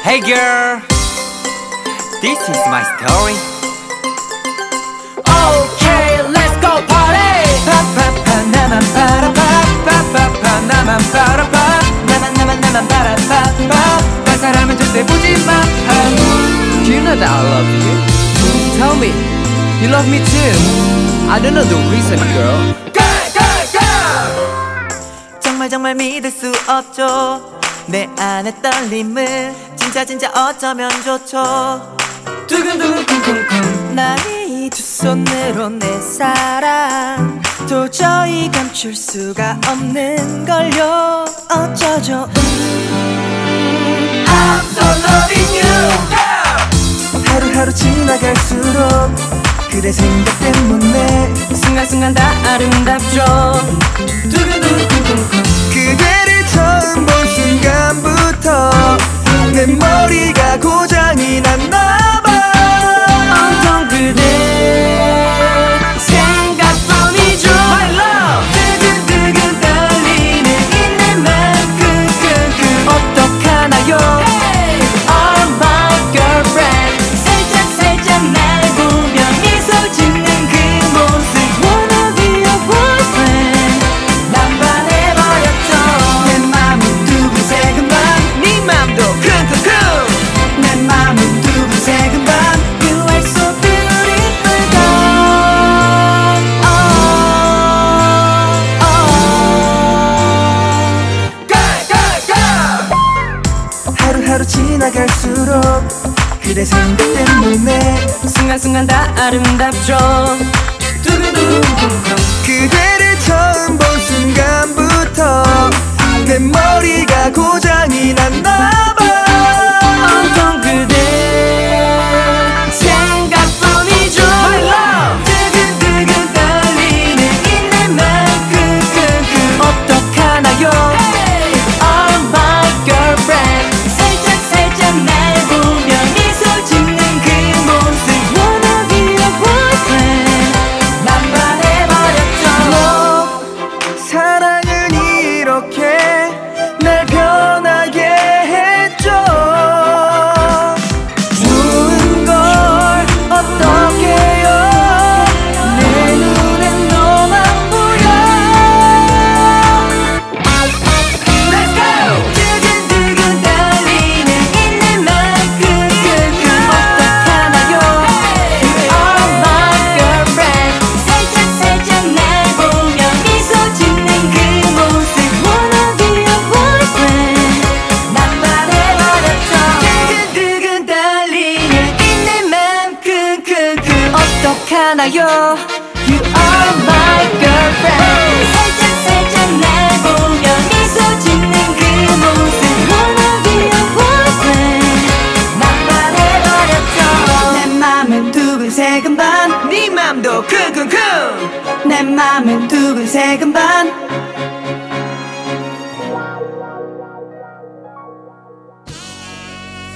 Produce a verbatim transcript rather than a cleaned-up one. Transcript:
Hey girl, this is my story. Okay, let's go party. 파파파 나만 바라봐, 파파파 나만 바라봐, 나만 나만 나만 바라봐. 딴 사람은 절대 보지 마. Do you know that I love you? Tell me, you love me too. I don't know the reason, girl. Go, go, go. 정말 정말 믿을 수 없죠. 내 안의 떨림을 진짜 진짜 어쩌면 좋죠. 두근두근 쿵쿵쿵. 나의 두 손으로 내 사랑 도저히 감출 수가 없는 걸요. 어쩌죠. 음. I'm so loving you. 하루하루 지나갈수록 그대 생각 때문에 순간순간 다 아름답죠. 두근두근 쿵쿵쿵. 그대를 처음 본 순간부터 내 머리가 고장이 났나봐. 온통 그대 생각뿐이죠. My love. 두근두근 떨리는 이 내 맘 끙끙끙 어떡하나요. Hey. Oh my girlfriend 살짝 살짝 날 보며 미소 짓는 그 모습 Wanna be your boyfriend. 난 반해버렸죠. 내 맘은 두근새근 밤 네 맘도 쿵쿵쿵. 내 맘은 두근새근 밤 You are so beautiful girl. oh, oh. Go, go, go. 하루하루 지나갈수록 그대 생각 때문에 순간순간 다 아름답죠. 두근두근 쿵쿵. 그대를 처음 본 순간부터 내 머리가 고장이 났나봐. 온통 그대 생각뿐이죠. My love. 두근두근 떨리는 이 내 맘 끙끙끙 어떡하나요. Hey. Oh my girlfriend 살짝 살짝 날 보며 미소 짓는 그 모습 Wanna be your boyfriend. 난 반해버렸죠. 너 사랑은 이렇게 날 변하게 했죠. 좋은 걸 어떻게 해요. 내 눈엔 너만 보여. Let's go. 두근두근 떨리는 이 내 맘 끙끙끙 어떡하나요. Oh my girlfriend 살짝 살짝 날 보며 미소 짓는 그 모습 Wanna be your boyfriend. 난 반해버렸죠. 두근두근 떨리는 이 내 맘 끙끙끙 어떡하나요. You are my girlfriend 살짝 살짝 날 보며 미소 짓는 그 모습 Wanna be your boyfriend. 난 반해버렸죠. 내 맘은 두근새근 밤 네 맘도 쿵쿵쿵. 내 맘은 두근새근 밤